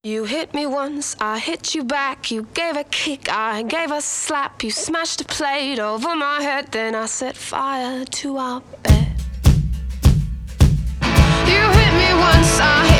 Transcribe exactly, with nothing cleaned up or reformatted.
You hit me once, I hit you back. You gave a kick, I gave a slap. You smashed a plate over my head, then I set fire to our bed. You hit me once, I hit